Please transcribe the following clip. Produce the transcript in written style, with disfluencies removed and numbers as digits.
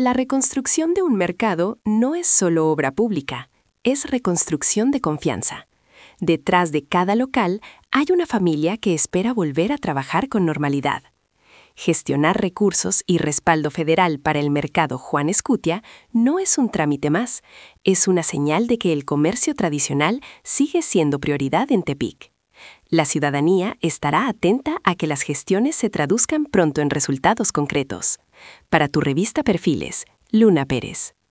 La reconstrucción de un mercado no es solo obra pública, es reconstrucción de confianza. Detrás de cada local hay una familia que espera volver a trabajar con normalidad. Gestionar recursos y respaldo federal para el mercado Juan Escutia no es un trámite más, es una señal de que el comercio tradicional sigue siendo prioridad en Tepic. La ciudadanía estará atenta a que las gestiones se traduzcan pronto en resultados concretos. Para tu revista Perfiles, Luna Pérez.